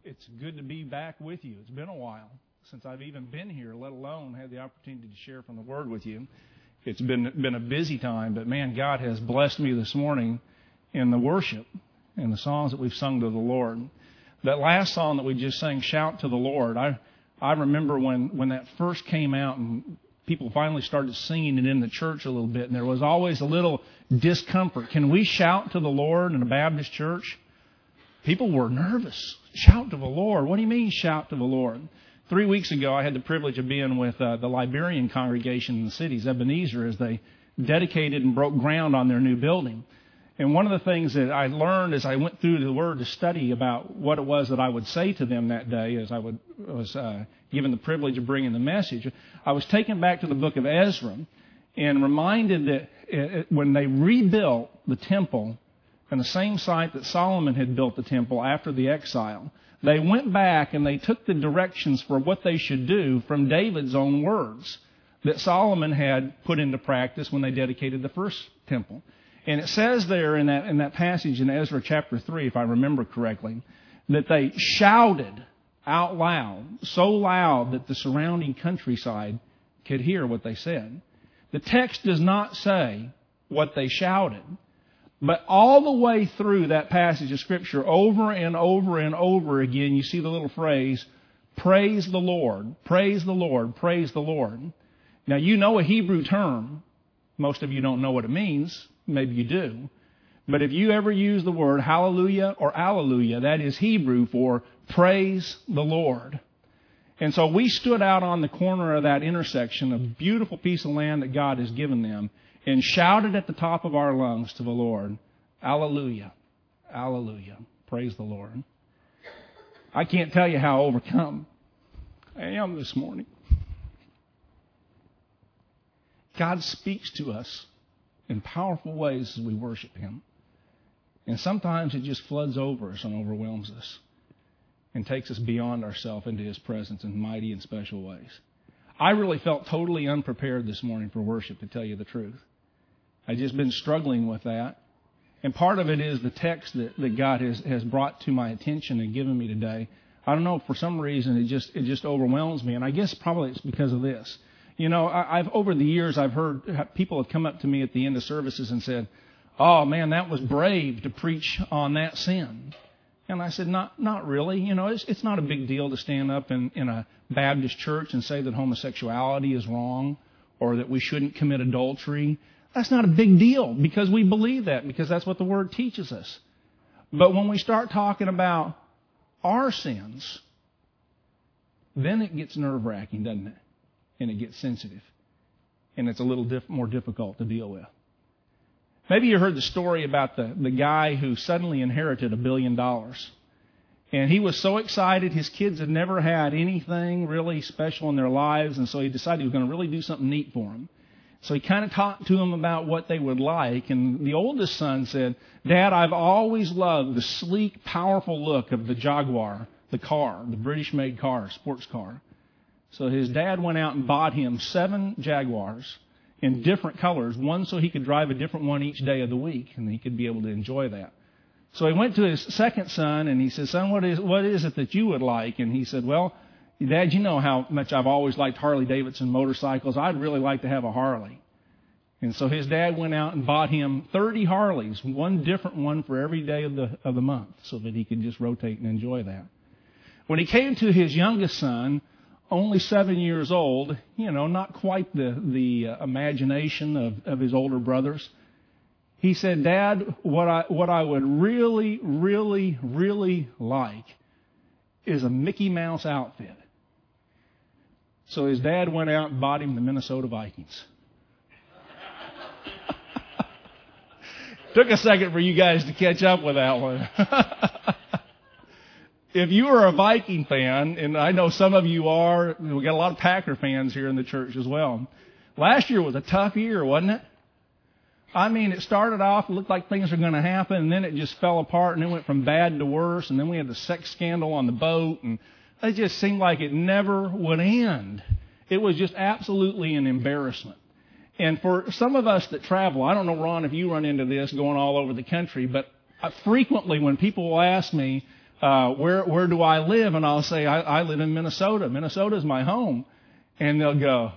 It's good to be back with you. It's been a while since I've even been here, let alone had the opportunity to share from the Word with you. It's been a busy time, but man, God has blessed me this morning in the worship and the songs that we've sung to the Lord. That last song that we just sang, Shout to the Lord, I remember when that first came out and people finally started singing it in the church a little bit, and there was always a little discomfort. Can we shout to the Lord in a Baptist church? People were nervous. Shout to the Lord. What do you mean, shout to the Lord? 3 weeks ago, I had the privilege of being with the Liberian congregation in the cities, Ebenezer, as they dedicated and broke ground on their new building. And one of the things that I learned as I went through the Word to study about what it was that I would say to them that day, as I was given the privilege of bringing the message, I was taken back to the book of Ezra and reminded that when they rebuilt the temple on the same site that Solomon had built the temple after the exile, they went back and they took the directions for what they should do from David's own words that Solomon had put into practice when they dedicated the first temple. And it says there in that passage in Ezra chapter 3, if I remember correctly, that they shouted out loud, so loud that the surrounding countryside could hear what they said. The text does not say what they shouted. But all the way through that passage of Scripture, over and over and over again, you see the little phrase, praise the Lord, praise the Lord, praise the Lord. Now, you know a Hebrew term. Most of you don't know what it means. Maybe you do. But if you ever use the word hallelujah or alleluia, that is Hebrew for praise the Lord. And so we stood out on the corner of that intersection, a beautiful piece of land that God has given them, and shouted at the top of our lungs to the Lord, Alleluia, Alleluia, praise the Lord. I can't tell you how overcome I am this morning. God speaks to us in powerful ways as we worship Him. And sometimes it just floods over us and overwhelms us and takes us beyond ourselves into His presence in mighty and special ways. I really felt totally unprepared this morning for worship, to tell you the truth. I've just been struggling with that. And part of it is the text that God has brought to my attention and given me today. I don't know, for some reason it just overwhelms me. And I guess probably it's because of this. You know, I've over the years I've heard people have come up to me at the end of services and said, "Oh man, that was brave to preach on that sin." And I said, not really. You know, it's not a big deal to stand up in a Baptist church and say that homosexuality is wrong or that we shouldn't commit adultery. That's not a big deal because we believe that, because that's what the Word teaches us. But when we start talking about our sins, then it gets nerve-wracking, doesn't it? And it gets sensitive. And it's a little more difficult to deal with. Maybe you heard the story about the guy who suddenly inherited $1 billion. And he was so excited. His kids had never had anything really special in their lives. And so he decided he was going to really do something neat for them. So he kind of talked to them about what they would like. And the oldest son said, "Dad, I've always loved the sleek, powerful look of the Jaguar, the car, the British-made car, sports car." So his dad went out and bought him 7 Jaguars in different colors, one so he could drive a different one each day of the week, and he could be able to enjoy that. So he went to his second son, and he said, "Son, what is it that you would like?" And he said, "Well, Dad, you know how much I've always liked Harley-Davidson motorcycles. I'd really like to have a Harley." And so his dad went out and bought him 30 Harleys, one different one for every day of the month, so that he could just rotate and enjoy that. When he came to his youngest son, only 7 years old, you know, not quite the imagination of his older brothers, he said, "Dad, what I would really, really, really like is a Mickey Mouse outfit." So his dad went out and bought him the Minnesota Vikings. Took a second for you guys to catch up with that one. If you are a Viking fan, and I know some of you are, we got a lot of Packer fans here in the church as well. Last year was a tough year, wasn't it? I mean, it started off, it looked like things were going to happen, and then it just fell apart, and it went from bad to worse, and then we had the sex scandal on the boat, and it just seemed like it never would end. It was just absolutely an embarrassment. And for some of us that travel, I don't know, Ron, if you run into this going all over the country, but frequently when people will ask me, where do I live? And I'll say, I live in Minnesota. Minnesota's my home. And they'll go,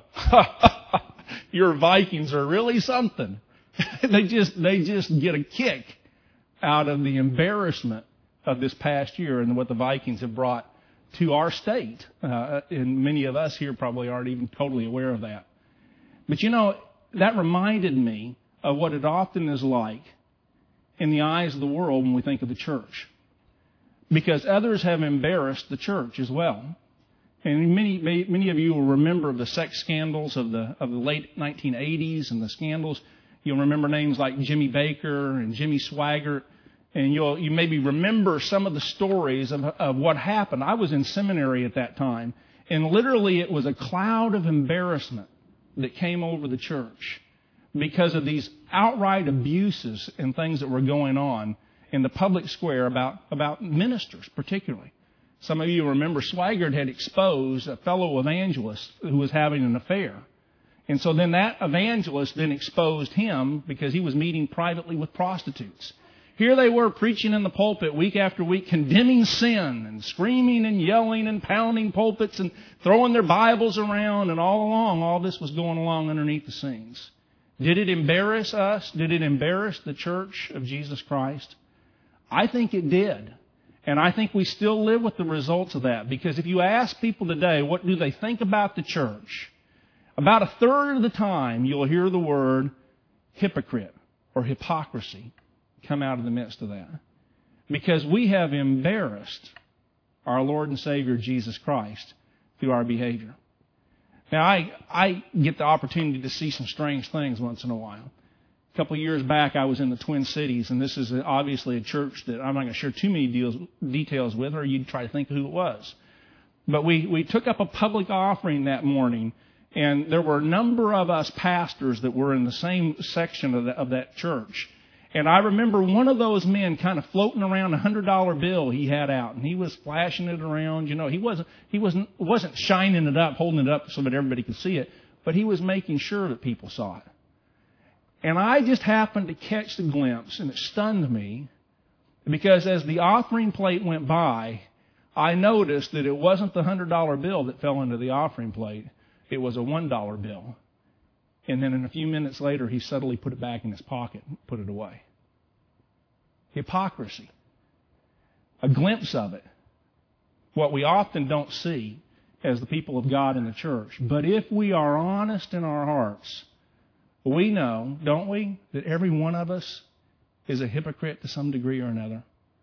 your Vikings are really something. They just get a kick out of the embarrassment of this past year and what the Vikings have brought to our state. And many of us here probably aren't even totally aware of that. But that reminded me of what it often is like in the eyes of the world when we think of the church. Because others have embarrassed the church as well. And many of you will remember the sex scandals of the late 1980s and the scandals. You'll remember names like Jimmy Baker and Jimmy Swaggart. And you maybe remember some of the stories of what happened. I was in seminary at that time. And literally it was a cloud of embarrassment that came over the church because of these outright abuses and things that were going on in the public square about ministers particularly. Some of you remember Swaggart had exposed a fellow evangelist who was having an affair. And so then that evangelist then exposed him because he was meeting privately with prostitutes. Here they were preaching in the pulpit week after week, condemning sin and screaming and yelling and pounding pulpits and throwing their Bibles around. And all along, all this was going along underneath the scenes. Did it embarrass us? Did it embarrass the church of Jesus Christ? I think it did. And I think we still live with the results of that. Because if you ask people today, what do they think about the church? About a third of the time, you'll hear the word hypocrite or hypocrisy come out of the midst of that. Because we have embarrassed our Lord and Savior Jesus Christ through our behavior. Now, I get the opportunity to see some strange things once in a while. A couple of years back, I was in the Twin Cities, and this is obviously a church that I'm not going to share too many details with, or you'd try to think of who it was. But we took up a public offering that morning, and there were a number of us pastors that were in the same section of that church. And I remember one of those men kind of floating around a $100 bill he had out, and he was flashing it around. He wasn't shining it up, holding it up so that everybody could see it, but he was making sure that people saw it. And I just happened to catch the glimpse, and it stunned me, because as the offering plate went by, I noticed that it wasn't the $100 bill that fell into the offering plate. It was a $1 bill. And then a few minutes later, he subtly put it back in his pocket and put it away. Hypocrisy. A glimpse of it. What we often don't see as the people of God in the church. But if we are honest in our hearts, we know, don't we, that every one of us is a hypocrite to some degree or another.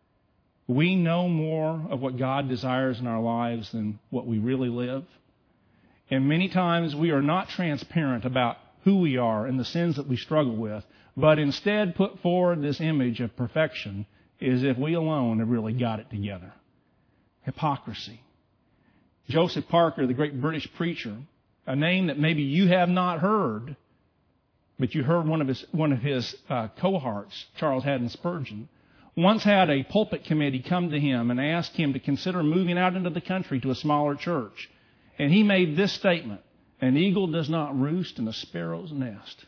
We know more of what God desires in our lives than what we really live. And many times we are not transparent about who we are and the sins that we struggle with, but instead put forward this image of perfection as if we alone have really got it together. Hypocrisy. Joseph Parker, the great British preacher, a name that maybe you have not heard, but you heard one of his cohorts, Charles Haddon Spurgeon, once had a pulpit committee come to him and ask him to consider moving out into the country to a smaller church. And he made this statement: "An eagle does not roost in a sparrow's nest."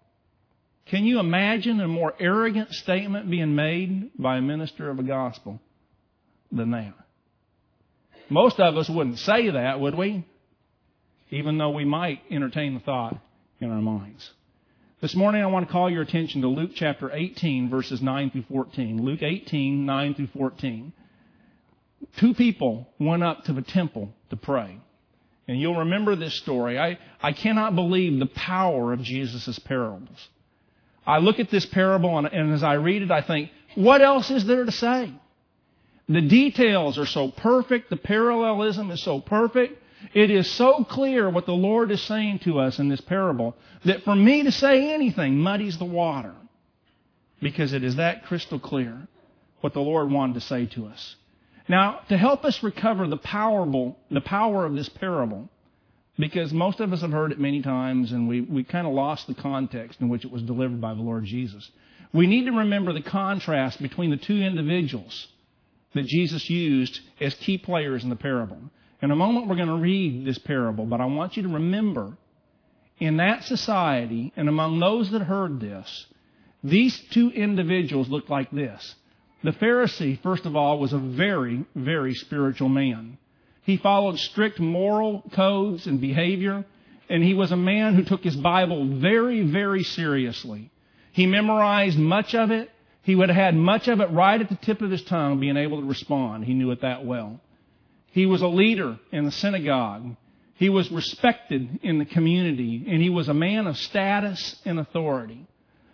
Can you imagine a more arrogant statement being made by a minister of the gospel than that? Most of us wouldn't say that, would we? Even though we might entertain the thought in our minds. This morning I want to call your attention to Luke chapter 18, verses 9 through 14. Luke 18, 9 through 14. Two people went up to the temple to pray. And you'll remember this story. I cannot believe the power of Jesus' parables. I look at this parable and as I read it, I think, what else is there to say? The details are so perfect. The parallelism is so perfect. It is so clear what the Lord is saying to us in this parable that for me to say anything muddies the water, because it is that crystal clear what the Lord wanted to say to us. Now, to help us recover the power of this parable, because most of us have heard it many times and we kind of lost the context in which it was delivered by the Lord Jesus. We need to remember the contrast between the two individuals that Jesus used as key players in the parable. In a moment we're going to read this parable, but I want you to remember, in that society and among those that heard this, these two individuals looked like this. The Pharisee, first of all, was a very, very spiritual man. He followed strict moral codes and behavior, and he was a man who took his Bible very, very seriously. He memorized much of it. He would have had much of it right at the tip of his tongue, being able to respond. He knew it that well. He was a leader in the synagogue. He was respected in the community, and he was a man of status and authority.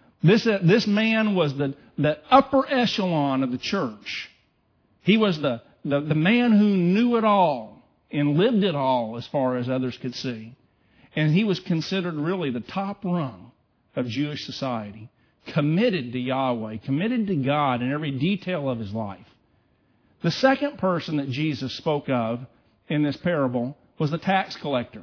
This man was the upper echelon of the church. He was the man who knew it all and lived it all as far as others could see. And he was considered really the top rung of Jewish society, committed to Yahweh, committed to God in every detail of his life. The second person that Jesus spoke of in this parable was the tax collector.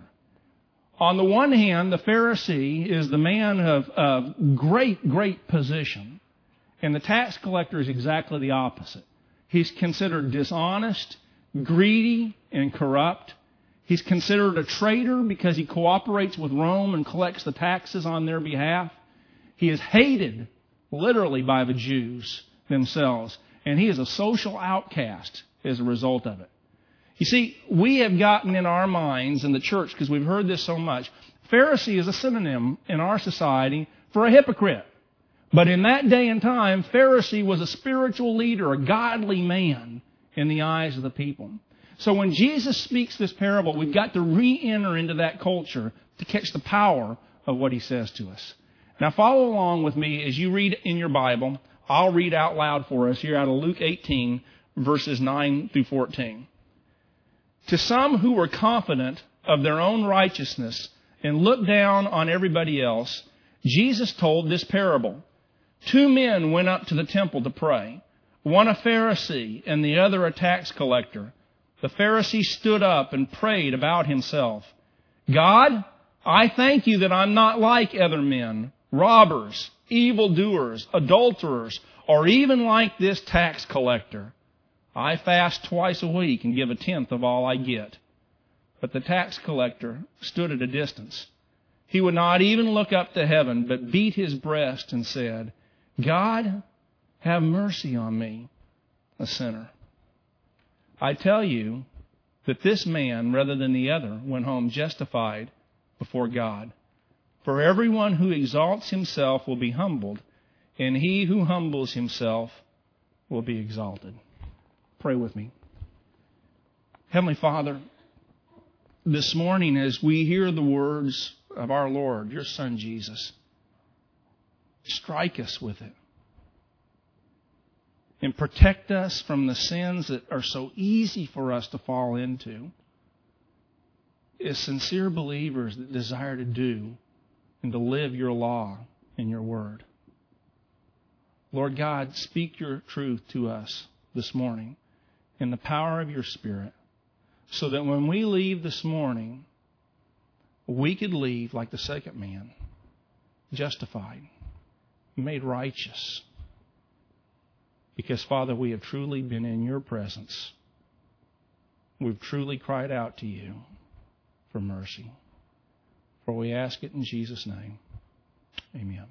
On the one hand, the Pharisee is the man of great, great position. And the tax collector is exactly the opposite. He's considered dishonest, greedy, and corrupt. He's considered a traitor because he cooperates with Rome and collects the taxes on their behalf. He is hated, literally, by the Jews themselves. And he is a social outcast as a result of it. You see, we have gotten in our minds in the church, because we've heard this so much, Pharisee is a synonym in our society for a hypocrite. But in that day and time, Pharisee was a spiritual leader, a godly man in the eyes of the people. So when Jesus speaks this parable, we've got to re-enter into that culture to catch the power of what he says to us. Now follow along with me as you read in your Bible. I'll read out loud for us here out of Luke 18, verses 9 through 14. To some who were confident of their own righteousness and looked down on everybody else, Jesus told this parable. 2 men went up to the temple to pray, one a Pharisee and the other a tax collector. The Pharisee stood up and prayed about himself. God, I thank you that I'm not like other men, robbers, evildoers, adulterers, or even like this tax collector. I fast twice a week and give 1/10 of all I get. But the tax collector stood at a distance. He would not even look up to heaven, but beat his breast and said, God, have mercy on me, a sinner. I tell you that this man, rather than the other, went home justified before God. For everyone who exalts himself will be humbled, and he who humbles himself will be exalted. Pray with me. Heavenly Father, this morning as we hear the words of our Lord, your Son Jesus, strike us with it and protect us from the sins that are so easy for us to fall into as sincere believers that desire to do and to live your law and your word. Lord God, speak your truth to us this morning in the power of your Spirit, so that when we leave this morning, we could leave like the second man, justified, made righteous. Because, Father, we have truly been in your presence. We've truly cried out to you for mercy. For we ask it in Jesus' name. Amen.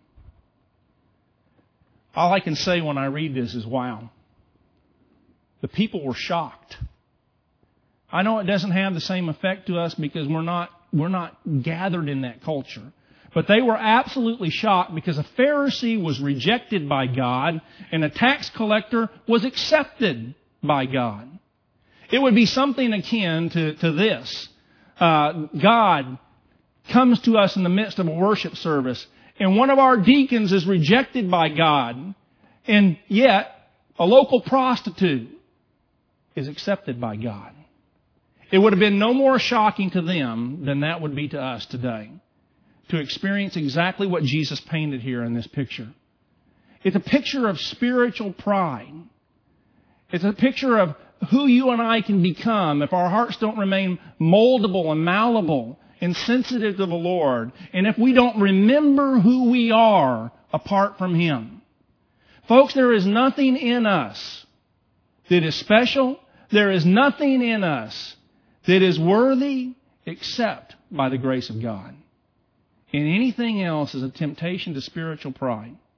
All I can say when I read this is, wow. The people were shocked. I know it doesn't have the same effect to us because we're not gathered in that culture. But they were absolutely shocked because a Pharisee was rejected by God and a tax collector was accepted by God. It would be something akin to this. God comes to us in the midst of a worship service, and one of our deacons is rejected by God, and yet a local prostitute is accepted by God. It would have been no more shocking to them than that would be to us today, to experience exactly what Jesus painted here in this picture. It's a picture of spiritual pride. It's a picture of who you and I can become if our hearts don't remain moldable and malleable and sensitive to the Lord, and if we don't remember who we are apart from Him. Folks, there is nothing in us that is special. There is nothing in us that is worthy except by the grace of God. And anything else is a temptation to spiritual pride.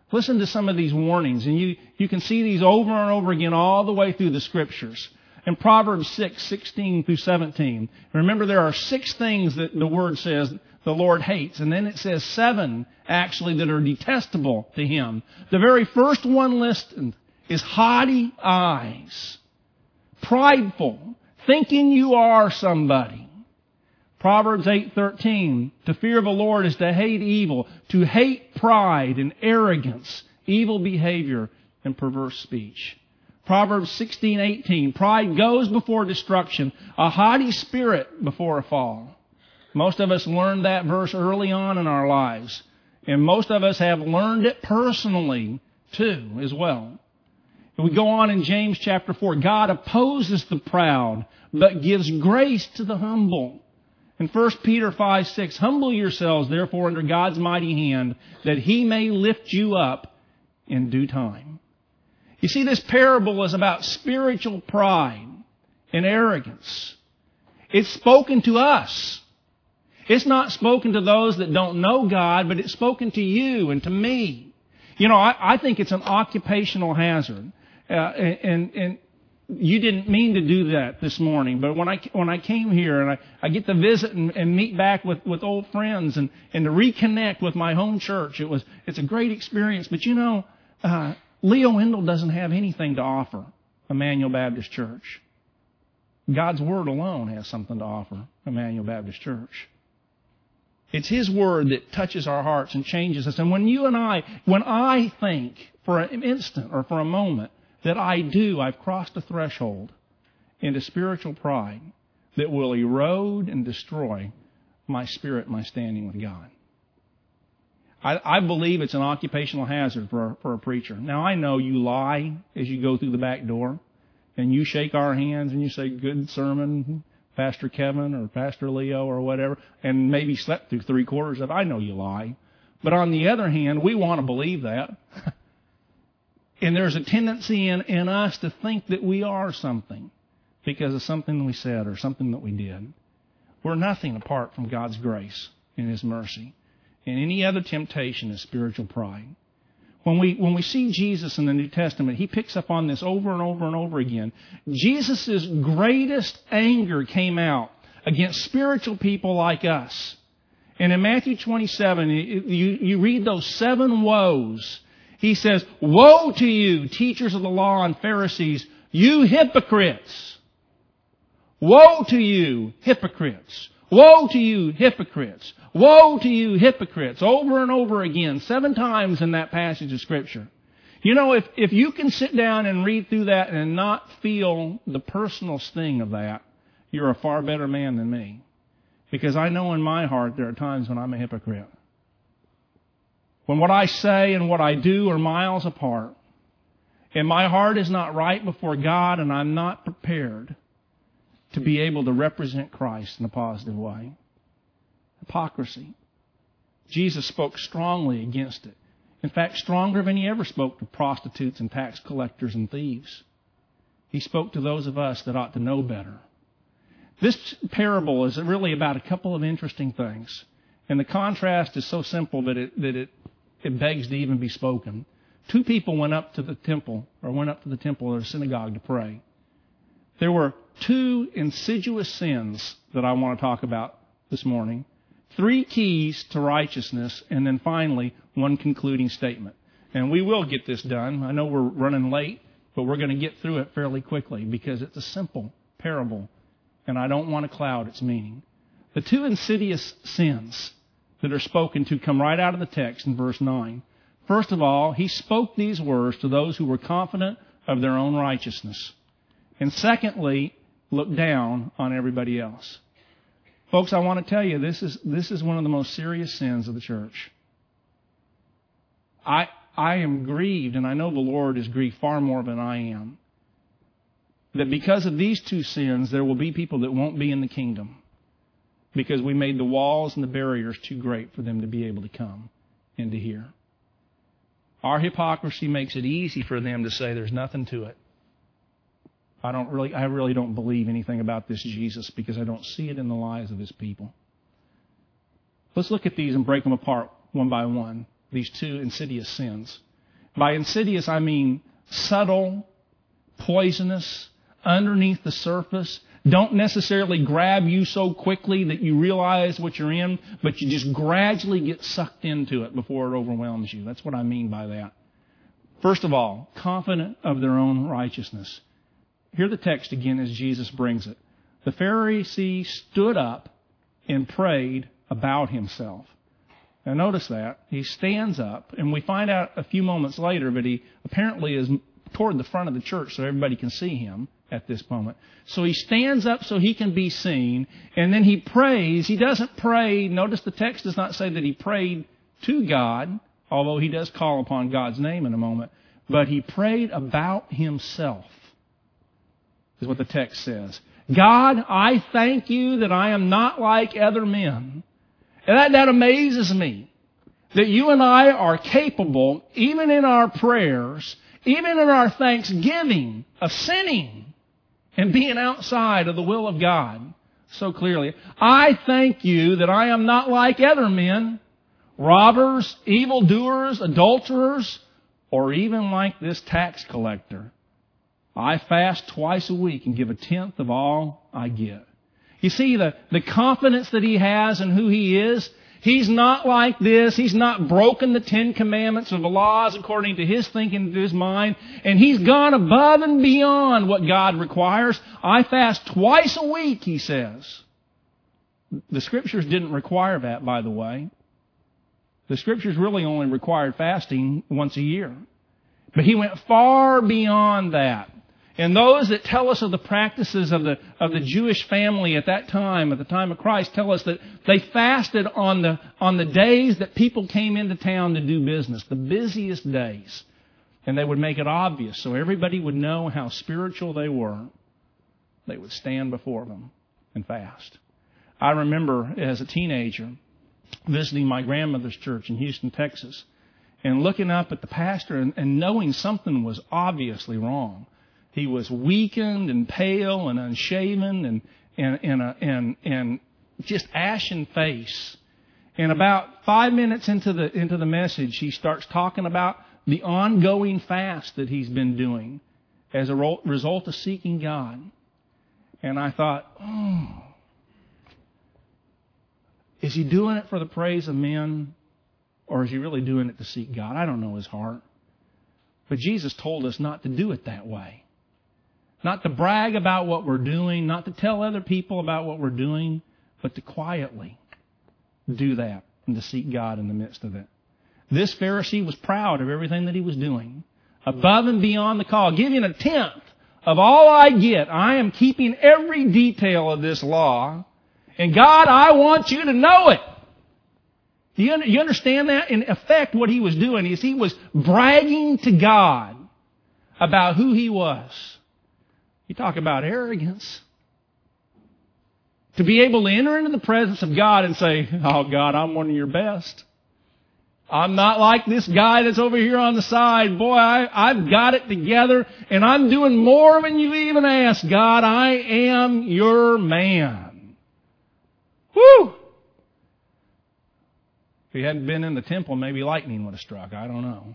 Listen to some of these warnings, and you can see these over and over again all the way through the Scriptures. In Proverbs 6:16 through 17, remember there are 6 things that the Word says the Lord hates, and then it says 7 actually that are detestable to Him. The very first one listed is haughty eyes, prideful, thinking you are somebody. Proverbs 8:13, to fear the Lord is to hate evil, to hate pride and arrogance, evil behavior and perverse speech. Proverbs 16:18, pride goes before destruction, a haughty spirit before a fall. Most of us learned that verse early on in our lives, and most of us have learned it personally too as well. We go on in James chapter 4, God opposes the proud, but gives grace to the humble. In 1 Peter 5:6, humble yourselves therefore under God's mighty hand, that He may lift you up in due time. You see, this parable is about spiritual pride and arrogance. It's spoken to us. It's not spoken to those that don't know God, but it's spoken to you and to me. You know, I think it's an occupational hazard. And you didn't mean to do that this morning, but when I came here and I get to visit and meet back with old friends and to reconnect with my home church, it's a great experience. But you know, Leo Wendell doesn't have anything to offer Emmanuel Baptist Church. God's Word alone has something to offer Emmanuel Baptist Church. It's His Word that touches our hearts and changes us. And when I think for an instant or for a moment that I've crossed a threshold into spiritual pride that will erode and destroy my spirit, my standing with God. I believe it's an occupational hazard for a preacher. Now, I know you lie as you go through the back door, and you shake our hands and you say, good sermon, Pastor Kevin or Pastor Leo or whatever, and maybe slept through 3/4 of it. I know you lie. But on the other hand, we want to believe that. And there's a tendency in us to think that we are something because of something we said or something that we did. We're nothing apart from God's grace and His mercy. And any other temptation is spiritual pride. When we see Jesus in the New Testament, He picks up on this over and over and over again. Jesus' greatest anger came out against spiritual people like us. And in Matthew 27, you read those 7 woes. He says, woe to you, teachers of the law and Pharisees, you hypocrites! Woe to you, hypocrites! Woe to you, hypocrites! Woe to you, hypocrites! Over and over again, 7 times in that passage of Scripture. You know, if you can sit down and read through that and not feel the personal sting of that, you're a far better man than me. Because I know in my heart there are times when I'm a hypocrite. When what I say and what I do are miles apart, and my heart is not right before God, and I'm not prepared to be able to represent Christ in a positive way. Hypocrisy. Jesus spoke strongly against it. In fact, stronger than He ever spoke to prostitutes and tax collectors and thieves. He spoke to those of us that ought to know better. This parable is really about a couple of interesting things. And the contrast is so simple that it begs to even be spoken. 2 people went up to the temple or synagogue to pray. There were 2 insidious sins that I want to talk about this morning. 3 keys to righteousness, and then finally, 1 concluding statement. And we will get this done. I know we're running late, but we're going to get through it fairly quickly because it's a simple parable, and I don't want to cloud its meaning. The 2 insidious sins that are spoken to come right out of the text in verse 9. First of all, He spoke these words to those who were confident of their own righteousness. And secondly, looked down on everybody else. Folks, I want to tell you, this is one of the most serious sins of the church. I am grieved, and I know the Lord is grieved far more than I am, that because of these 2 sins, there will be people that won't be in the kingdom. Because we made the walls and the barriers too great for them to be able to come and to hear. Our hypocrisy makes it easy for them to say there's nothing to it. I really don't believe anything about this Jesus because I don't see it in the lives of His people. Let's look at these and break them apart one by one, these 2 insidious sins. By insidious, I mean subtle, poisonous, underneath the surface. Don't necessarily grab you so quickly that you realize what you're in, but you just gradually get sucked into it before it overwhelms you. That's what I mean by that. First of all, confident of their own righteousness. Hear the text again as Jesus brings it. The Pharisee stood up and prayed about himself. Now notice that. He stands up, and we find out a few moments later that he apparently is toward the front of the church so everybody can see him at this moment. So he stands up so he can be seen, and then he prays. He doesn't pray. Notice the text does not say that he prayed to God, although he does call upon God's name in a moment. But he prayed about himself, is what the text says. God, I thank you that I am not like other men. And that amazes me, that you and I are capable, even in our prayers, even in our thanksgiving, of sinning and being outside of the will of God so clearly. I thank you that I am not like other men, robbers, evildoers, adulterers, or even like this tax collector. I fast twice a week and give a tenth of all I get. You see the confidence that he has in who he is. He's not like this. He's not broken the 10 Commandments or the laws according to his thinking, to his mind. And he's gone above and beyond what God requires. I fast twice a week, he says. The Scriptures didn't require that, by the way. The Scriptures really only required fasting once a year. But he went far beyond that. And those that tell us of the practices of the Jewish family at that time, at the time of Christ, tell us that they fasted on the days that people came into town to do business, the busiest days. And they would make it obvious so everybody would know how spiritual they were. They would stand before them and fast. I remember as a teenager visiting my grandmother's church in Houston, Texas, and looking up at the pastor and knowing something was obviously wrong. He was weakened and pale and unshaven and just ashen face. And about 5 minutes into the message, he starts talking about the ongoing fast that he's been doing as a result of seeking God. And I thought, is he doing it for the praise of men, or is he really doing it to seek God? I don't know his heart. But Jesus told us not to do it that way. Not to brag about what we're doing, not to tell other people about what we're doing, but to quietly do that and to seek God in the midst of it. This Pharisee was proud of everything that he was doing. Above and beyond the call. Giving a tenth of all I get. I am keeping every detail of this law. And God, I want you to know it. You understand that? In effect, what he was doing is he was bragging to God about who he was. You talk about arrogance. To be able to enter into the presence of God and say, oh God, I'm one of your best. I'm not like this guy that's over here on the side. Boy, I've got it together and I'm doing more than you even asked. God, I am your man. Woo! If he hadn't been in the temple, maybe lightning would have struck. I don't know.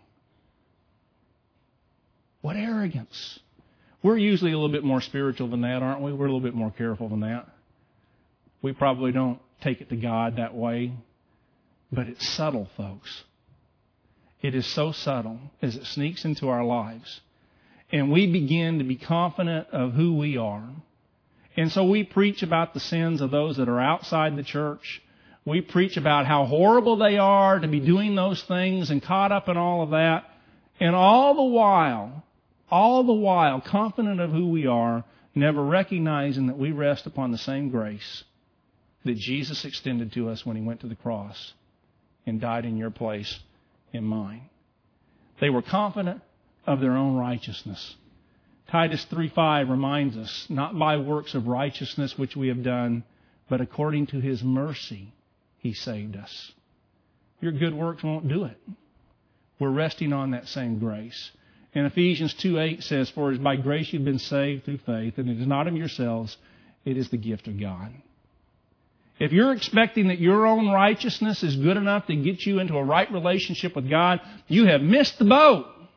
What arrogance. We're usually a little bit more spiritual than that, aren't we? We're a little bit more careful than that. We probably don't take it to God that way. But it's subtle, folks. It is so subtle as it sneaks into our lives. And we begin to be confident of who we are. And so we preach about the sins of those that are outside the church. We preach about how horrible they are to be doing those things and caught up in all of that. And all the while, confident of who we are, never recognizing that we rest upon the same grace that Jesus extended to us when he went to the cross and died in your place and mine. They were confident of their own righteousness. Titus 3:5 reminds us, not by works of righteousness which we have done, but according to his mercy he saved us. Your good works won't do it. We're resting on that same grace. And Ephesians 2:8 says, for it is by grace you've been saved through faith, and it is not of yourselves, it is the gift of God. If you're expecting that your own righteousness is good enough to get you into a right relationship with God, you have missed the boat.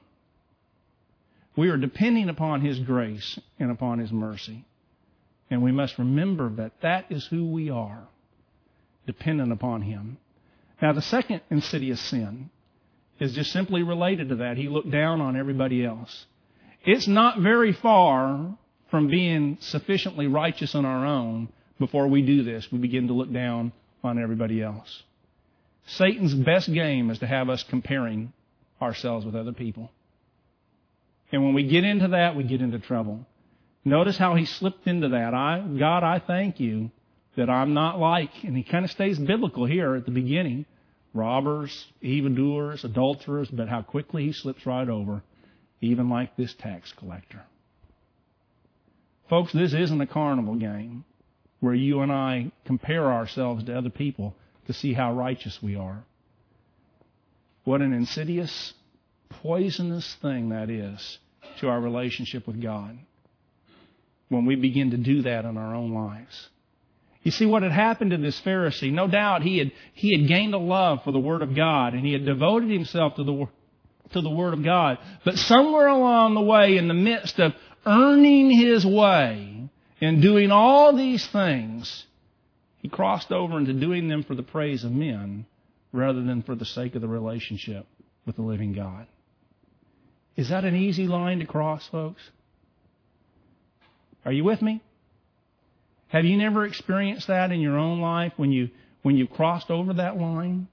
We are depending upon His grace and upon His mercy. And we must remember that that is who we are, dependent upon Him. Now, the second insidious sin is just simply related to that. He looked down on everybody else. It's not very far from being sufficiently righteous on our own before we do this. We begin to look down on everybody else. Satan's best game is to have us comparing ourselves with other people. And when we get into that, we get into trouble. Notice how he slipped into that. God, I thank you that I'm not like, and he kind of stays biblical here at the beginning, robbers, evildoers, adulterers, but how quickly he slips right over, even like this tax collector. Folks, this isn't a carnival game where you and I compare ourselves to other people to see how righteous we are. What an insidious, poisonous thing that is to our relationship with God when we begin to do that in our own lives. You see what had happened to this Pharisee. No doubt he had gained a love for the Word of God, and he had devoted himself to the Word of God. But somewhere along the way, in the midst of earning his way and doing all these things, he crossed over into doing them for the praise of men rather than for the sake of the relationship with the living God. Is that an easy line to cross, folks? Are you with me? Have you never experienced that in your own life when you've crossed over that line?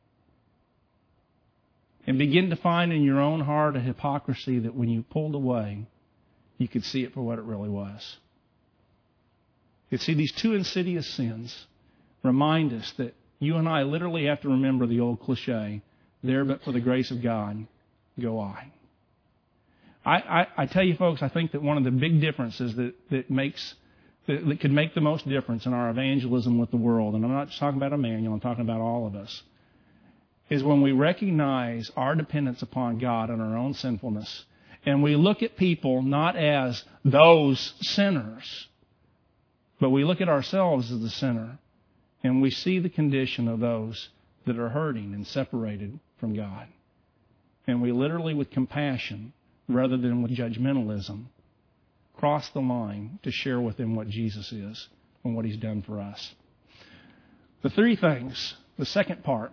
And begin to find in your own heart a hypocrisy that when you pulled away, you could see it for what it really was. You see, these two insidious sins remind us that you and I literally have to remember the old cliche, there but for the grace of God, go I. I tell you folks, I think that one of the big differences that could make the most difference in our evangelism with the world, and I'm not just talking about Emmanuel, I'm talking about all of us, is when we recognize our dependence upon God and our own sinfulness, and we look at people not as those sinners, but we look at ourselves as the sinner, and we see the condition of those that are hurting and separated from God. And we literally, with compassion, rather than with judgmentalism, cross the line to share with them what Jesus is and what He's done for us. The three things, the second part,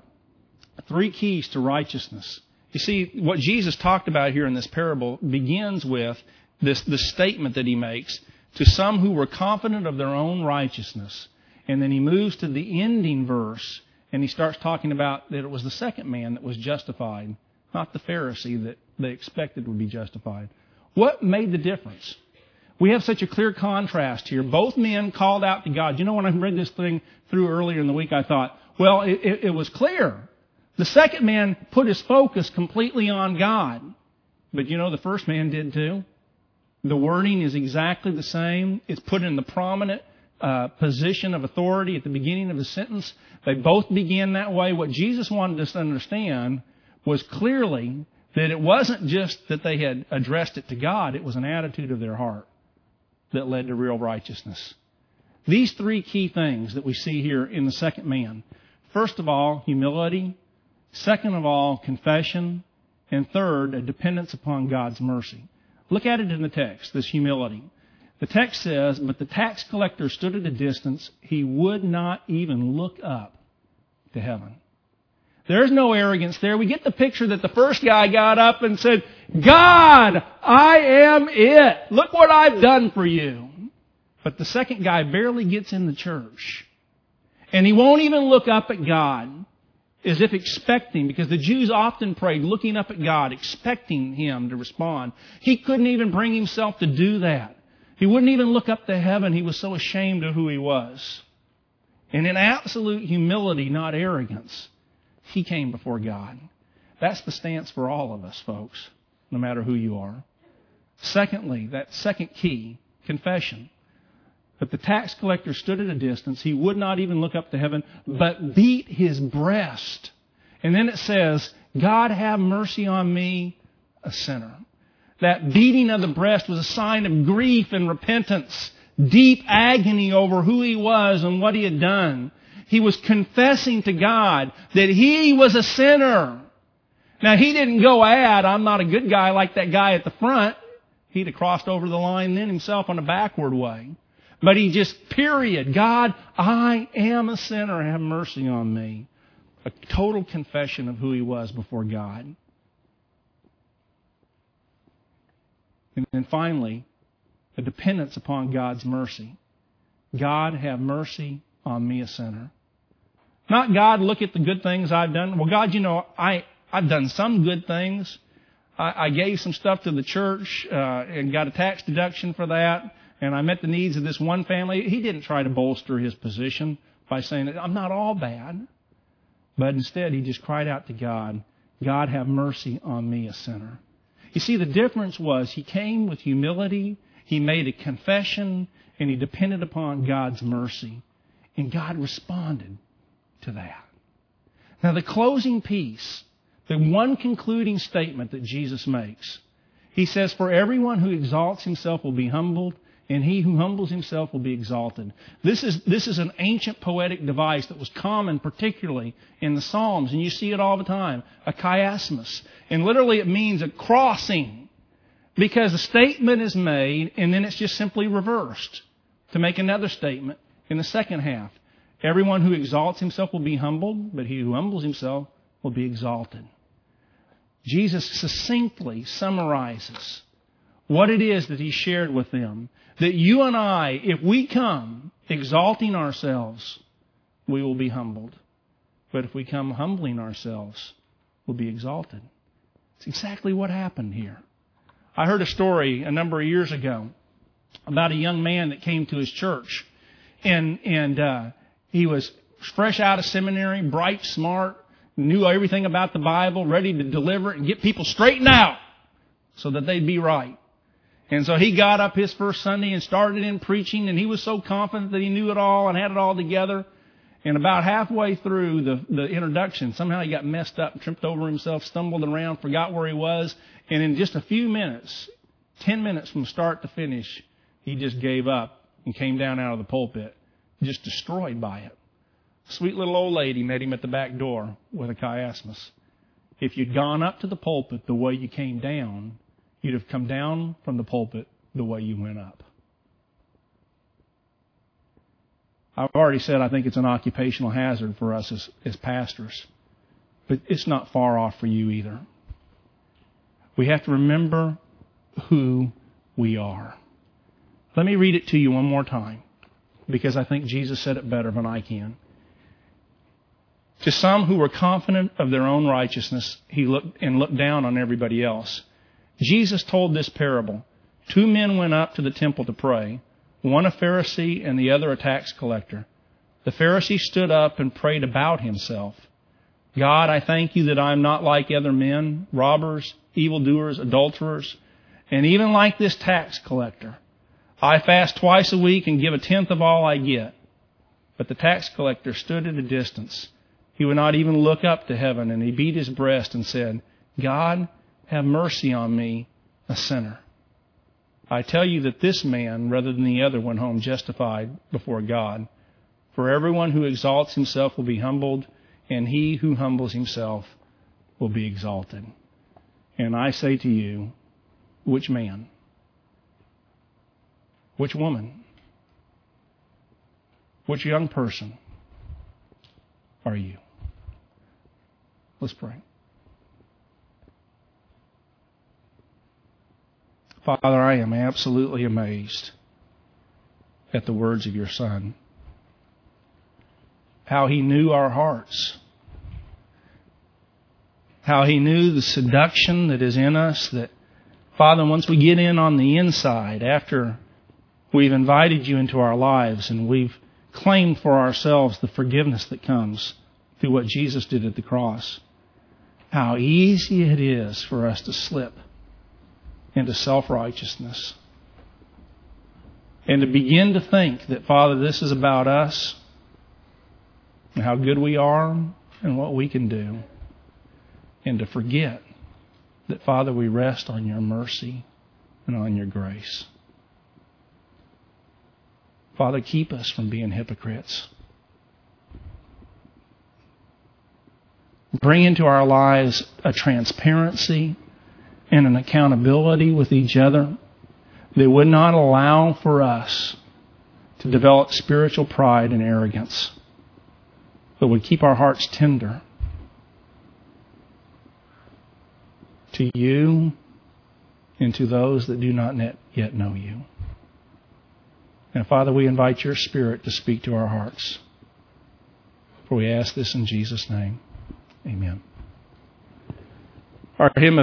3 keys to righteousness. You see, what Jesus talked about here in this parable begins with this statement that He makes to some who were confident of their own righteousness. And then He moves to the ending verse and He starts talking about that it was the second man that was justified, not the Pharisee that they expected would be justified. What made the difference? We have such a clear contrast here. Both men called out to God. You know, when I read this thing through earlier in the week, I thought, well, it was clear. The second man put his focus completely on God. But you know, the first man did too. The wording is exactly the same. It's put in the prominent position of authority at the beginning of the sentence. They both began that way. What Jesus wanted us to understand was clearly that it wasn't just that they had addressed it to God. It was an attitude of their heart that led to real righteousness. These 3 key things that we see here in the second man. First of all, humility. Second of all, confession. And third, a dependence upon God's mercy. Look at it in the text, this humility. The text says, but the tax collector stood at a distance. He would not even look up to heaven. There's no arrogance there. We get the picture that the first guy got up and said, God, I am it. Look what I've done for you. But the second guy barely gets in the church. And he won't even look up at God as if expecting, because the Jews often prayed looking up at God, expecting Him to respond. He couldn't even bring himself to do that. He wouldn't even look up to heaven. He was so ashamed of who he was. And in absolute humility, not arrogance, he came before God. That's the stance for all of us, folks, no matter who you are. Secondly, that second key, confession. But the tax collector stood at a distance. He would not even look up to heaven, but beat his breast. And then it says, God have mercy on me, a sinner. That beating of the breast was a sign of grief and repentance, deep agony over who he was and what he had done. He was confessing to God that he was a sinner. Now, he didn't go I'm not a good guy like that guy at the front. He'd have crossed over the line then himself on a backward way. But he just, period, God, I am a sinner. Have mercy on me. A total confession of who he was before God. And then finally, a dependence upon God's mercy. God, have mercy on me, a sinner. Not God, look at the good things I've done. Well, God, I've done some good things. I gave some stuff to the church and got a tax deduction for that. And I met the needs of this one family. He didn't try to bolster his position by saying, I'm not all bad. But instead, he just cried out to God, God, have mercy on me, a sinner. You see, the difference was he came with humility, he made a confession, and he depended upon God's mercy. And God responded to that. Now, the closing piece, the one concluding statement that Jesus makes, he says, for everyone who exalts himself will be humbled, and he who humbles himself will be exalted. This is an ancient poetic device that was common particularly in the Psalms, and you see it all the time, a chiasmus. And literally it means a crossing, because a statement is made and then it's just simply reversed to make another statement in the second half. Everyone who exalts himself will be humbled, but he who humbles himself will be exalted. Jesus succinctly summarizes what it is that he shared with them. That you and I, if we come exalting ourselves, we will be humbled. But if we come humbling ourselves, we'll be exalted. It's exactly what happened here. I heard a story a number of years ago about a young man that came to his church. And he was fresh out of seminary, bright, smart, knew everything about the Bible, ready to deliver it and get people straightened out so that they'd be right. And so he got up his first Sunday and started in preaching, and he was so confident that he knew it all and had it all together. And about halfway through the introduction, somehow he got messed up, tripped over himself, stumbled around, forgot where he was. And in just a few minutes, 10 minutes from start to finish, he just gave up and came down out of the pulpit, just destroyed by it. A sweet little old lady met him at the back door with a chiasmus. If you'd gone up to the pulpit the way you came down, you'd have come down from the pulpit the way you went up. I've already said I think it's an occupational hazard for us as pastors. But it's not far off for you either. We have to remember who we are. Let me read it to you one more time, because I think Jesus said it better than I can. To some who were confident of their own righteousness, he looked down on everybody else. Jesus told this parable. 2 men went up to the temple to pray, one a Pharisee and the other a tax collector. The Pharisee stood up and prayed about himself. God, I thank you that I am not like other men, robbers, evildoers, adulterers, and even like this tax collector. I fast twice a week and give 1/10 of all I get. But the tax collector stood at a distance. He would not even look up to heaven, and he beat his breast and said, God, have mercy on me, a sinner. I tell you that this man, rather than the other, went home justified before God. For everyone who exalts himself will be humbled, and he who humbles himself will be exalted. And I say to you, which man? Which woman? Which young person are you? Let's pray. Father, I am absolutely amazed at the words of your Son. How he knew our hearts. How he knew the seduction that is in us. That, Father, once we get in on the inside, after we've invited you into our lives and we've claimed for ourselves the forgiveness that comes through what Jesus did at the cross, how easy it is for us to slip into self-righteousness and to begin to think that, Father, this is about us and how good we are and what we can do, and to forget that, Father, we rest on your mercy and on your grace. Father, keep us from being hypocrites. Bring into our lives a transparency and an accountability with each other that would not allow for us to develop spiritual pride and arrogance, but would keep our hearts tender to you and to those that do not yet know you. And Father, we invite your Spirit to speak to our hearts. For we ask this in Jesus' name. Amen. Our hymn